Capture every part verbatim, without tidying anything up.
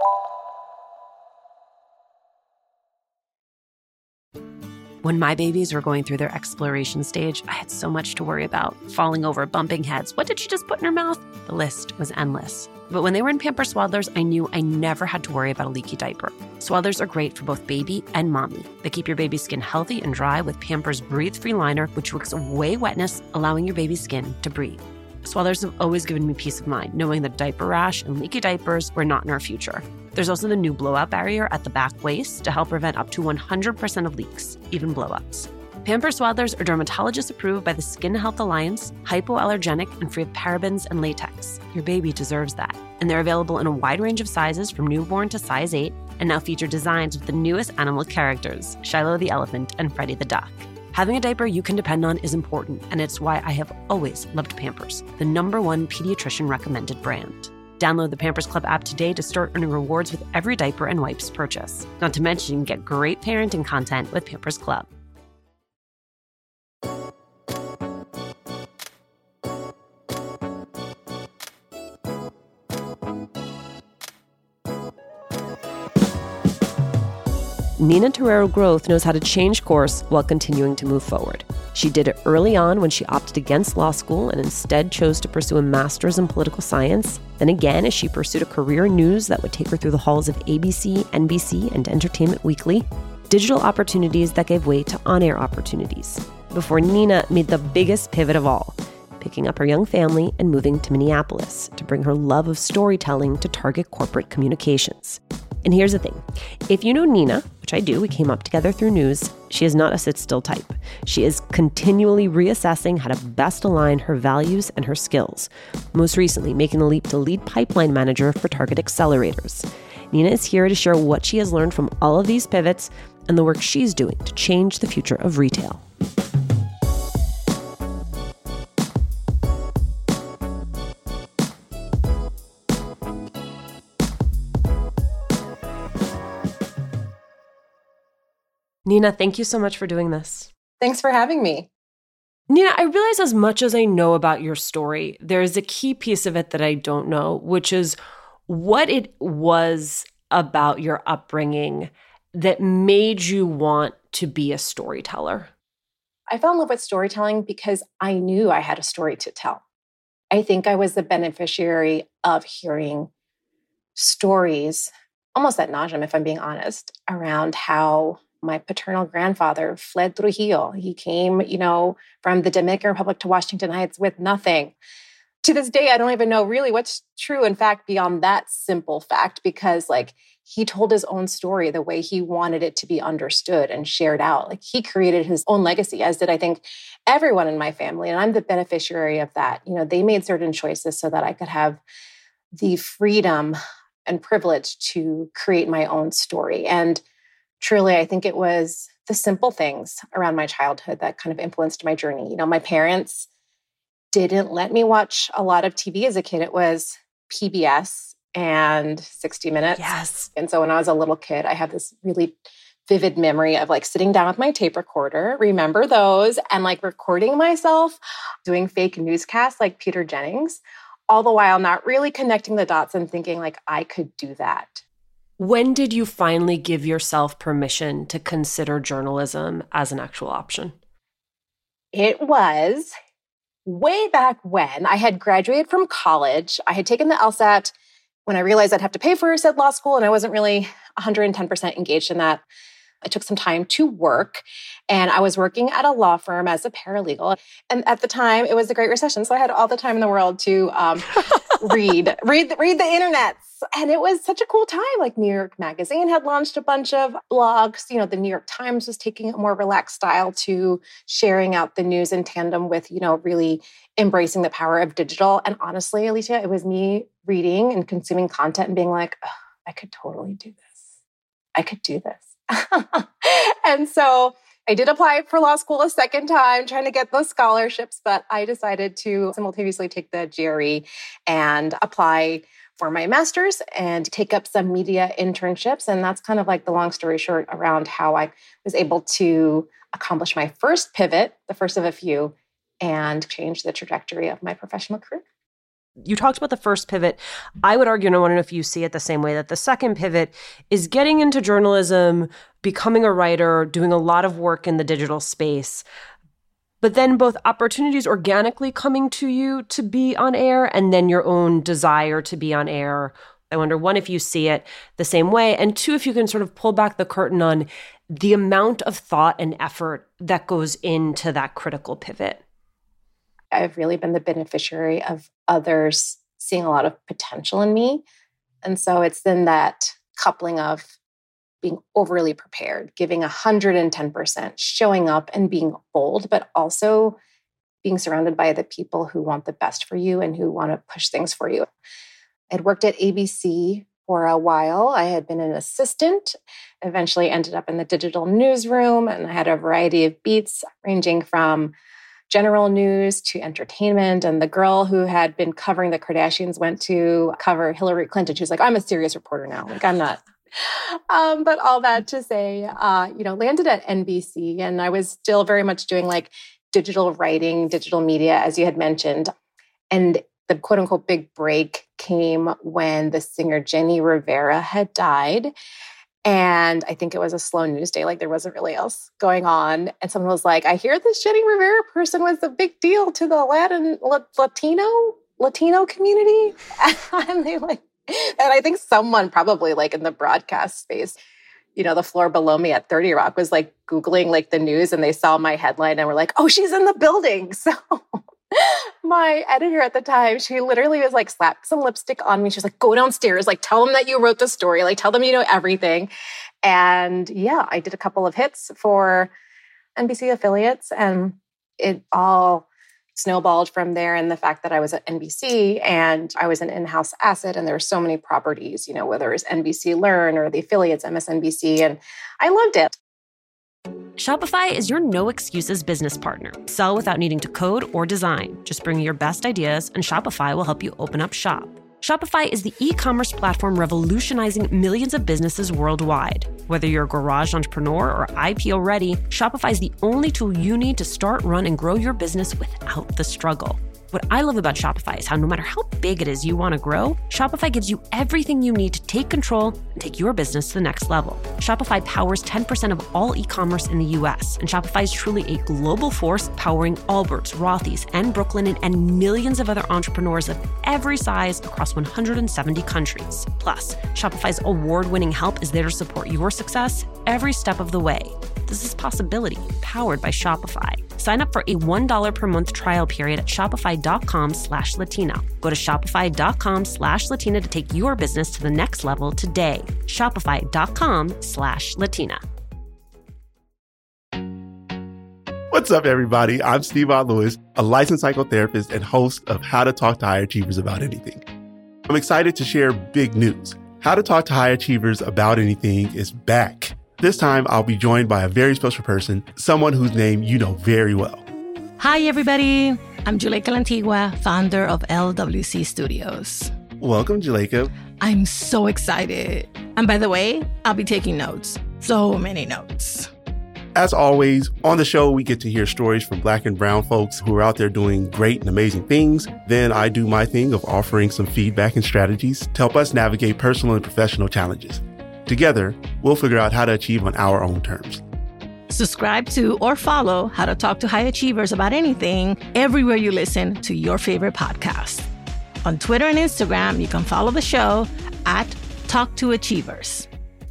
When my babies were going through their exploration stage, I had so much to worry about. Falling over, bumping heads. What did she just put in her mouth? The list was endless. But when they were in Pampers Swaddlers, I knew I never had to worry about a leaky diaper. Swaddlers are great for both baby and mommy. They keep your baby's skin healthy and dry with Pampers Breathe-Free Liner, which wicks away wetness, allowing your baby's skin to breathe. Swaddlers have always given me peace of mind, knowing that diaper rash and leaky diapers were not in our future. There's also the new blowout barrier at the back waist to help prevent up to one hundred percent of leaks, even blowouts. Pampers Swaddlers are dermatologist approved by the Skin Health Alliance, hypoallergenic, and free of parabens and latex. Your baby deserves that. And they're available in a wide range of sizes from newborn to size eight, and now feature designs with the newest animal characters, Shiloh the elephant and Freddie the duck. Having a diaper you can depend on is important, and it's why I have always loved Pampers, the number one pediatrician recommended brand. Download the Pampers Club app today to start earning rewards with every diaper and wipes purchase. Not to mention, get great parenting content with Pampers Club. Nina Terrero Groth knows how to change course while continuing to move forward. She did it early on when she opted against law school and instead chose to pursue a master's in political science. Then again, as she pursued a career in news that would take her through the halls of A B C, N B C, and Entertainment Weekly. Digital opportunities that gave way to on-air opportunities. Before Nina made the biggest pivot of all, picking up her young family and moving to Minneapolis to bring her love of storytelling to target corporate communications. And here's the thing. If you know Nina, which I do, we came up together through news, she is not a sit-still type. She is continually reassessing how to best align her values and her skills, most recently making the leap to lead pipeline manager for Target Accelerators. Nina is here to share what she has learned from all of these pivots and the work she's doing to change the future of retail. Nina, thank you so much for doing this. Thanks for having me. Nina, I realize as much as I know about your story, there is a key piece of it that I don't know, which is what it was about your upbringing that made you want to be a storyteller. I fell in love with storytelling because I knew I had a story to tell. I think I was the beneficiary of hearing stories, almost ad nauseum, if I'm being honest, around how my paternal grandfather fled Trujillo. He came, you know, from the Dominican Republic to Washington Heights with nothing. To this day, I don't even know really what's true, in fact, beyond that simple fact, because like he told his own story the way he wanted it to be understood and shared out. Like he created his own legacy, as did, I think, everyone in my family. And I'm the beneficiary of that. You know, they made certain choices so that I could have the freedom and privilege to create my own story. And truly, I think it was the simple things around my childhood that kind of influenced my journey. You know, my parents didn't let me watch a lot of T V as a kid. It was P B S and sixty minutes. Yes. And so when I was a little kid, I have this really vivid memory of like sitting down with my tape recorder, remember those, and like recording myself doing fake newscasts like Peter Jennings, all the while not really connecting the dots and thinking like I could do that. When did you finally give yourself permission to consider journalism as an actual option? It was way back when I had graduated from college. I had taken the LSAT when I realized I'd have to pay for said law school, and I wasn't really one hundred ten percent engaged in that. I took some time to work, and I was working at a law firm as a paralegal. And at the time, it was the Great Recession, so I had all the time in the world to um, read, read, read the internets. And it was such a cool time. Like New York Magazine had launched a bunch of blogs. You know, the New York Times was taking a more relaxed style to sharing out the news in tandem with, you know, really embracing the power of digital. And honestly, Alicia, it was me reading and consuming content and being like, oh, I could totally do this. I could do this. And so I did apply for law school a second time, trying to get those scholarships, but I decided to simultaneously take the G R E and apply for my master's and take up some media internships. And that's kind of like the long story short around how I was able to accomplish my first pivot, the first of a few, and change the trajectory of my professional career. You talked about the first pivot. I would argue, and I want to know if you see it the same way, that the second pivot is getting into journalism, becoming a writer, doing a lot of work in the digital space, but then both opportunities organically coming to you to be on air and then your own desire to be on air. I wonder, one, if you see it the same way, and two, if you can sort of pull back the curtain on the amount of thought and effort that goes into that critical pivot. I've really been the beneficiary of others seeing a lot of potential in me. And so it's then that coupling of being overly prepared, giving one hundred ten percent, showing up and being bold, but also being surrounded by the people who want the best for you and who want to push things for you. I'd worked at A B C for a while. I had been an assistant, eventually ended up in the digital newsroom, and I had a variety of beats ranging from general news to entertainment. And the girl who had been covering the Kardashians went to cover Hillary Clinton. She was like, I'm a serious reporter now. Like, I'm not. Um, but all that to say, uh, you know, landed at N B C, and I was still very much doing like digital writing, digital media, as you had mentioned. And the quote unquote big break came when the singer Jenny Rivera had died. And I think it was a slow news day, like there wasn't really else going on. And someone was like, I hear this Jenny Rivera person was a big deal to the Latin, Latino, Latino community. And they like, and I think someone probably like in the broadcast space, you know, the floor below me at thirty Rock was like Googling like the news, and they saw my headline and were like, oh, she's in the building. So my editor at the time, she literally was like, slapped some lipstick on me. She was like, go downstairs, like tell them that you wrote the story, like tell them you know everything. And yeah, I did a couple of hits for N B C affiliates, and it all snowballed from there. And the fact that I was at N B C and I was an in-house asset, and there were so many properties, you know, whether it was N B C Learn or the affiliates, M S N B C, and I loved it. Shopify is your no excuses business partner. Sell without needing to code or design. Just bring your best ideas, and Shopify will help you open up shop. Shopify is the e-commerce platform revolutionizing millions of businesses worldwide. Whether you're a garage entrepreneur or I P O ready, Shopify is the only tool you need to start, run, and grow your business without the struggle. What I love about Shopify is how no matter how big it is you want to grow, Shopify gives you everything you need to take control and take your business to the next level. Shopify powers ten percent of all e-commerce in the U S, and Shopify is truly a global force powering Allbirds, Rothy's, and Brooklinen, and millions of other entrepreneurs of every size across one hundred seventy countries. Plus, Shopify's award-winning help is there to support your success every step of the way. This is Possibility, powered by Shopify. Sign up for a one dollar per month trial period at shopify.com slash Latina. Go to shopify.com slash Latina to take your business to the next level today. Shopify.com slash Latina. What's up, everybody? I'm Steve-Aud Lewis, a licensed psychotherapist and host of How to Talk to High Achievers About Anything. I'm excited to share big news. How to Talk to High Achievers About Anything is back. This time, I'll be joined by a very special person, someone whose name you know very well. Hi, everybody. I'm Juleyka Lantigua, founder of L W C Studios. Welcome, Juleyka. I'm so excited. And by the way, I'll be taking notes. So many notes. As always, on the show, we get to hear stories from Black and brown folks who are out there doing great and amazing things. Then I do my thing of offering some feedback and strategies to help us navigate personal and professional challenges. Together, we'll figure out how to achieve on our own terms. Subscribe to or follow How to Talk to High Achievers About Anything everywhere you listen to your favorite podcast. On Twitter and Instagram, you can follow the show at Talk to Achievers.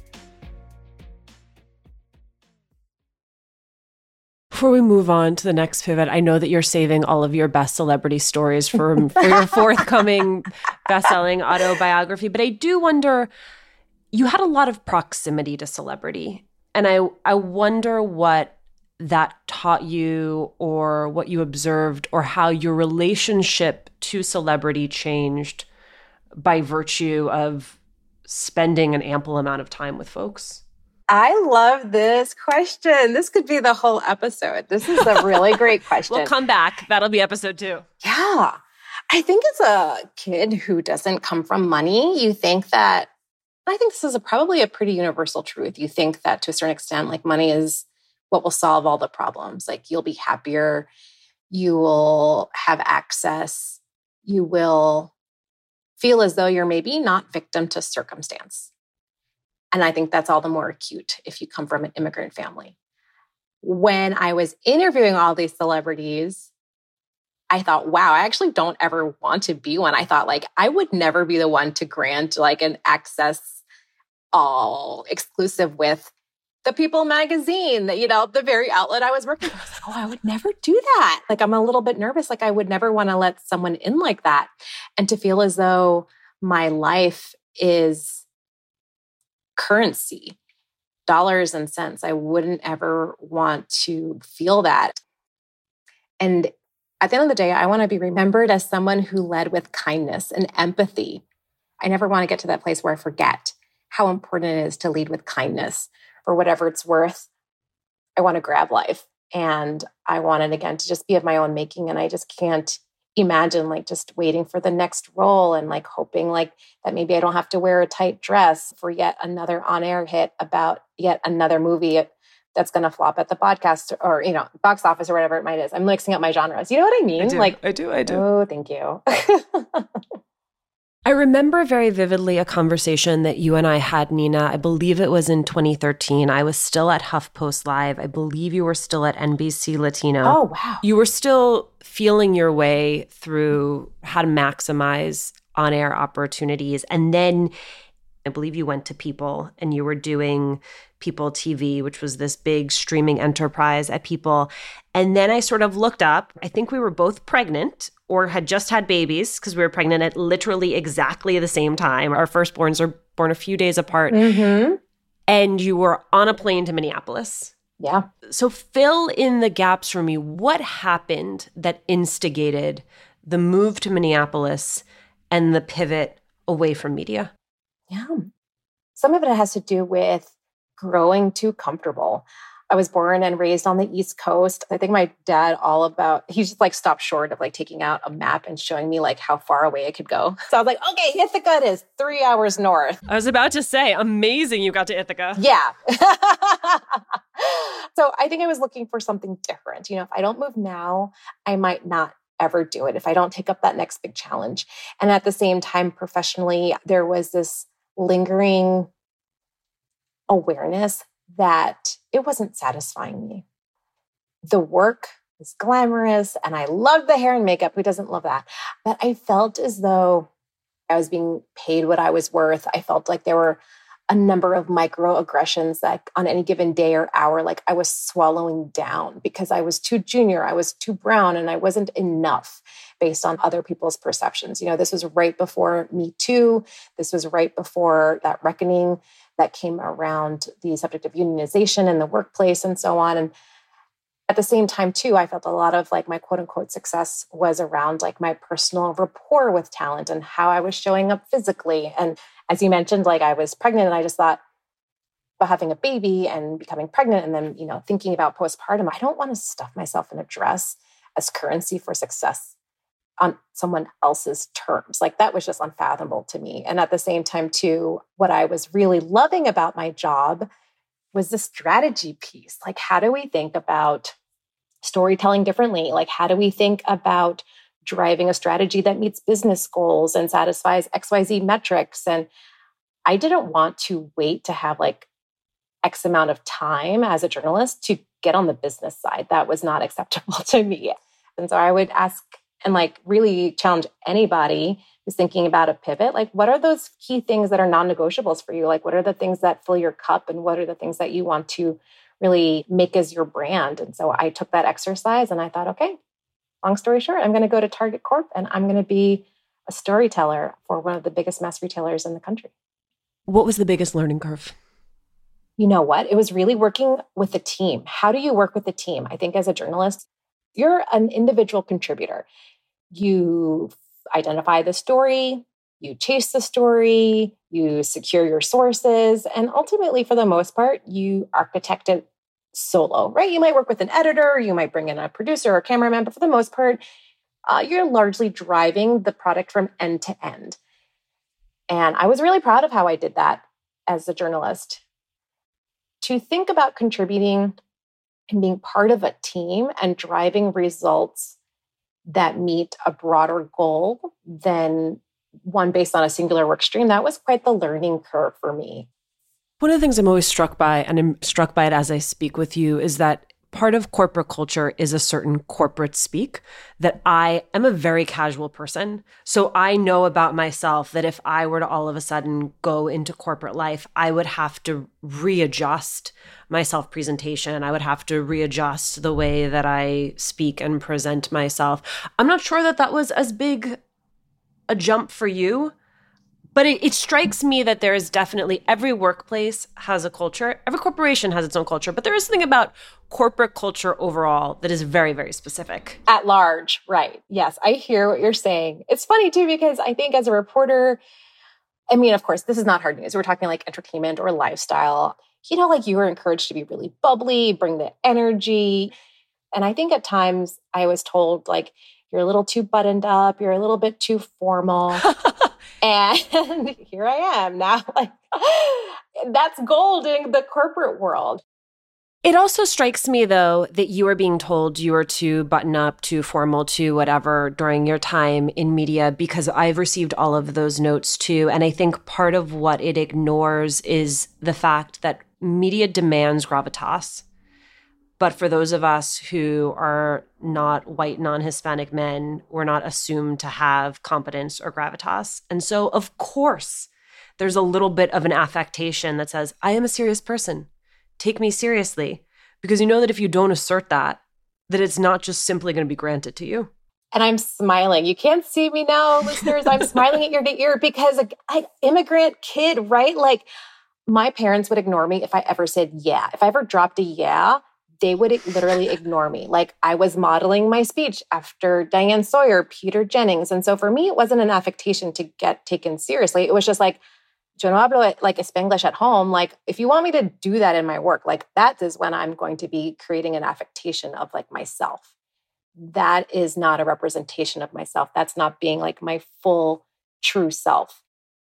Before we move on to the next pivot, I know that you're saving all of your best celebrity stories for, for your forthcoming best-selling autobiography, but I do wonder, you had a lot of proximity to celebrity, and I I wonder what that taught you, or what you observed, or how your relationship to celebrity changed by virtue of spending an ample amount of time with folks. I love this question. This could be the whole episode. This is a really great question. We'll come back. That'll be episode two. Yeah. I think as a kid who doesn't come from money, you think that, I think this is a, probably a pretty universal truth. You think that to a certain extent, like money is what will solve all the problems. Like you'll be happier, you will have access, you will feel as though you're maybe not victim to circumstance. And I think that's all the more acute if you come from an immigrant family. When I was interviewing all these celebrities, I thought, wow, I actually don't ever want to be one. I thought like, I would never be the one to grant like an access all exclusive with the People magazine, that, you know, the very outlet I was working for. I was like, oh, I would never do that. Like, I'm a little bit nervous. Like, I would never want to let someone in like that. And to feel as though my life is currency, dollars and cents. I wouldn't ever want to feel that. And at the end of the day, I want to be remembered as someone who led with kindness and empathy. I never want to get to that place where I forget how important it is to lead with kindness. For whatever it's worth, I want to grab life. And I want it, again, to just be of my own making. And I just can't imagine like just waiting for the next role and like hoping like that maybe I don't have to wear a tight dress for yet another on-air hit about yet another movie that's going to flop at the podcast or, you know, box office or whatever it might is. I'm mixing up my genres. You know what I mean? I do, like, I do, I do. Oh, thank you. I remember very vividly a conversation that you and I had, Nina. I believe it was in twenty thirteen. I was still at HuffPost Live. I believe you were still at N B C Latino. Oh, wow. You were still feeling your way through how to maximize on-air opportunities. And then I believe you went to People and you were doing People T V, which was this big streaming enterprise at People. And then I sort of looked up. I think we were both pregnant or had just had babies because we were pregnant at literally exactly the same time. Our firstborns are born a few days apart. Mm-hmm. And you were on a plane to Minneapolis. Yeah. So fill in the gaps for me. What happened that instigated the move to Minneapolis and the pivot away from media? Yeah. Some of it has to do with growing too comfortable. I was born and raised on the East Coast. I think my dad all about, he just like stopped short of like taking out a map and showing me like how far away it could go. So I was like, okay, Ithaca is three hours north. I was about to say, amazing you got to Ithaca. Yeah. So I think I was looking for something different. You know, if I don't move now, I might not ever do it if I don't take up that next big challenge. And at the same time, professionally, there was this lingering awareness that it wasn't satisfying me. The work was glamorous and I loved the hair and makeup. Who doesn't love that? But I felt as though I was being paid what I was worth. I felt like there were a number of microaggressions that on any given day or hour, like I was swallowing down because I was too junior, I was too brown, and I wasn't enough based on other people's perceptions. You know, this was right before Me Too. This was right before that reckoning that came around the subject of unionization in the workplace and so on. And at the same time, too, I felt a lot of like my quote unquote success was around like my personal rapport with talent and how I was showing up physically. And as you mentioned, like I was pregnant and I just thought about having a baby and becoming pregnant and then, you know, thinking about postpartum, I don't want to stuff myself in a dress as currency for success on someone else's terms. Like that was just unfathomable to me. And at the same time, too, what I was really loving about my job was the strategy piece. Like, how do we think about storytelling differently? Like, how do we think about driving a strategy that meets business goals and satisfies X Y Z metrics? And I didn't want to wait to have like X amount of time as a journalist to get on the business side. That was not acceptable to me. And so I would ask and like really challenge anybody who's thinking about a pivot. Like, what are those key things that are non-negotiables for you? Like, what are the things that fill your cup and what are the things that you want to really make as your brand? And so I took that exercise and I thought, okay, long story short, I'm going to go to Target Corp and I'm going to be a storyteller for one of the biggest mass retailers in the country. What was the biggest learning curve? You know what? It was really working with the team. How do you work with the team? I think as a journalist, you're an individual contributor. You identify the story, you chase the story, you secure your sources, and ultimately, for the most part, you architect it solo, right? You might work with an editor, you might bring in a producer or cameraman, but for the most part, uh, you're largely driving the product from end to end. And I was really proud of how I did that as a journalist. To think about contributing and being part of a team and driving results that meet a broader goal than one based on a singular work stream. That was quite the learning curve for me. One of the things I'm always struck by, and I'm struck by it as I speak with you, is that part of corporate culture is a certain corporate speak, that I am a very casual person. So I know about myself that if I were to all of a sudden go into corporate life, I would have to readjust my self-presentation. I would have to readjust the way that I speak and present myself. I'm not sure that that was as big a jump for you. But it, it strikes me that there is definitely, every workplace has a culture. Every corporation has its own culture. But there is something about corporate culture overall that is very, very specific. At large, right. Yes, I hear what you're saying. It's funny, too, because I think as a reporter, I mean, of course, this is not hard news. We're talking like entertainment or lifestyle. You know, like you were encouraged to be really bubbly, bring the energy. And I think at times I was told, like, you're a little too buttoned up. You're a little bit too formal. And here I am now. Like, that's gold in the corporate world. It also strikes me, though, that you are being told you are too button up, too formal, too whatever during your time in media, because I've received all of those notes, too. And I think part of what it ignores is the fact that media demands gravitas. But for those of us who are not white, non-Hispanic men, we're not assumed to have competence or gravitas. And so, of course, there's a little bit of an affectation that says, I am a serious person. Take me seriously. Because you know that if you don't assert that, that it's not just simply going to be granted to you. And I'm smiling. You can't see me now, listeners. I'm smiling at ear to ear because like, I immigrant kid, right? Like my parents would ignore me if I ever said yeah. If I ever dropped a yeah, they would literally ignore me. Like I was modeling my speech after Diane Sawyer, Peter Jennings. And so for me, it wasn't an affectation to get taken seriously. It was just like, yo no hablo like Spanglish at home. Like if you want me to do that in my work, like that is when I'm going to be creating an affectation of like myself. That is not a representation of myself. That's not being like my full true self.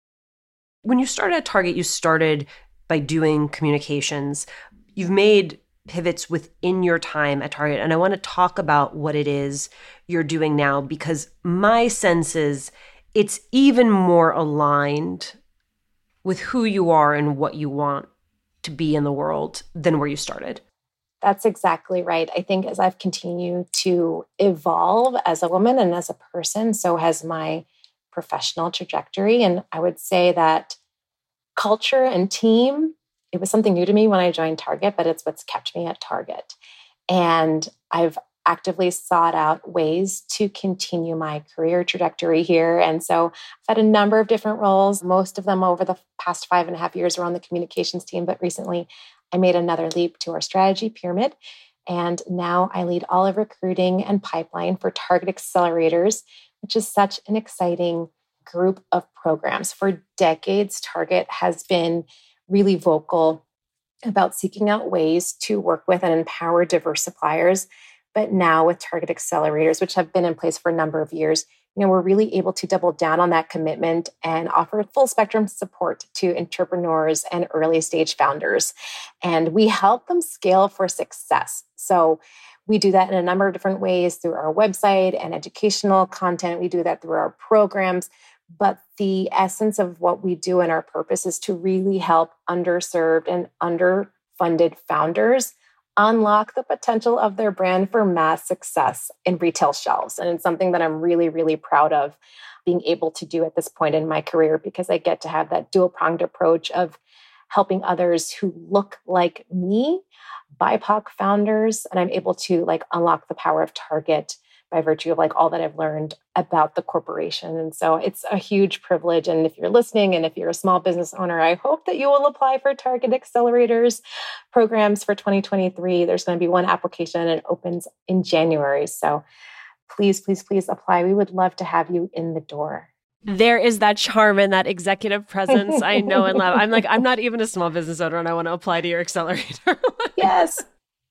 When you started at Target, you started by doing communications. You've made pivots within your time at Target. And I want to talk about what it is you're doing now, because my sense is it's even more aligned with who you are and what you want to be in the world than where you started. That's exactly right. I think as I've continued to evolve as a woman and as a person, so has my professional trajectory. And I would say that culture and team, it was something new to me when I joined Target, but it's what's kept me at Target. And I've actively sought out ways to continue my career trajectory here. And so I've had a number of different roles. Most of them over the past five and a half years were on the communications team, but recently I made another leap to our strategy pyramid. And now I lead all of recruiting and pipeline for Target Accelerators, which is such an exciting group of programs. For decades, Target has been really vocal about seeking out ways to work with and empower diverse suppliers. But now with Target Accelerators, which have been in place for a number of years, you know, we're really able to double down on that commitment and offer full spectrum support to entrepreneurs and early stage founders. And we help them scale for success. So we do that in a number of different ways through our website and educational content. We do that through our programs. But the essence of what we do and our purpose is to really help underserved and underfunded founders unlock the potential of their brand for mass success in retail shelves. And it's something that I'm really, really proud of being able to do at this point in my career, because I get to have that dual-pronged approach of helping others who look like me, B I P O C founders, and I'm able to like unlock the power of Target by virtue of like all that I've learned about the corporation. And so it's a huge privilege. And if you're listening and if you're a small business owner, I hope that you will apply for Target Accelerators programs for twenty twenty-three. There's going to be one application and it opens in January. So please, please, please apply. We would love to have you in the door. There is that charm and that executive presence I know and love. I'm like, I'm not even a small business owner and I want to apply to your accelerator. Yes.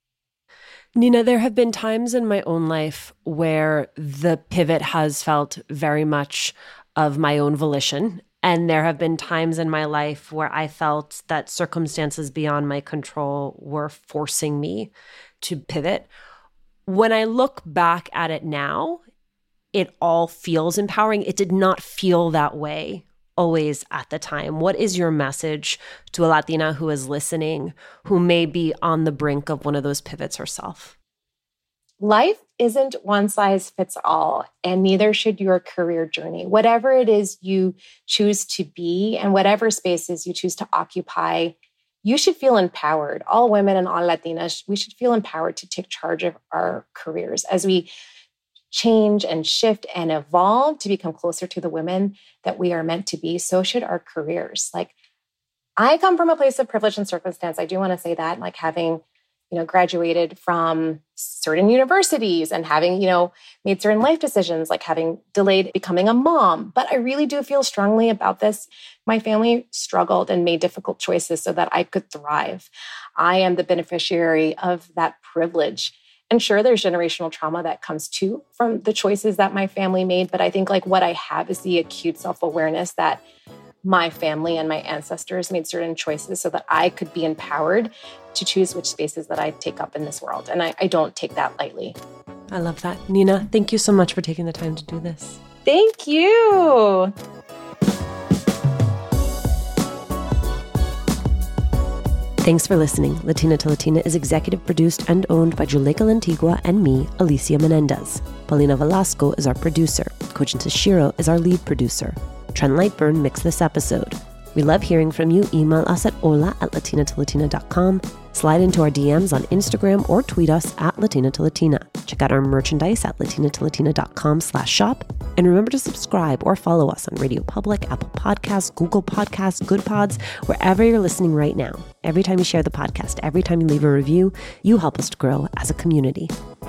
Nina, there have been times in my own life where the pivot has felt very much of my own volition. And there have been times in my life where I felt that circumstances beyond my control were forcing me to pivot. When I look back at it now, it all feels empowering. It did not feel that way always at the time. What is your message to a Latina who is listening, who may be on the brink of one of those pivots herself? Life isn't one size fits all, and neither should your career journey. Whatever it is you choose to be and whatever spaces you choose to occupy, you should feel empowered. All women and all Latinas, we should feel empowered to take charge of our careers as we change and shift and evolve to become closer to the women that we are meant to be. So should our careers. Like, I come from a place of privilege and circumstance. I do want to say that, like having, you know, graduated from certain universities and having, you know, made certain life decisions, like having delayed becoming a mom. But I really do feel strongly about this. My family struggled and made difficult choices so that I could thrive. I am the beneficiary of that privilege. And sure, there's generational trauma that comes too from the choices that my family made. But I think like what I have is the acute self-awareness that my family and my ancestors made certain choices so that I could be empowered to choose which spaces that I take up in this world. And I, I don't take that lightly. I love that. Nina, thank you so much for taking the time to do this. Thank you. Thanks for listening. Latina to Latina is executive produced and owned by Juleka Lantigua and me, Alicia Menendez. Paulina Velasco is our producer. Kojin Tashiro is our lead producer. Trent Lightburn mixed this episode. We love hearing from you. Email us at hola at latina to latina dot com. Slide into our D Ms on Instagram or tweet us at Latina to Latina. Check out our merchandise at latina to latina dot com slash shop. And remember to subscribe or follow us on Radio Public, Apple Podcasts, Google Podcasts, Good Pods, wherever you're listening right now. Every time you share the podcast, every time you leave a review, you help us to grow as a community.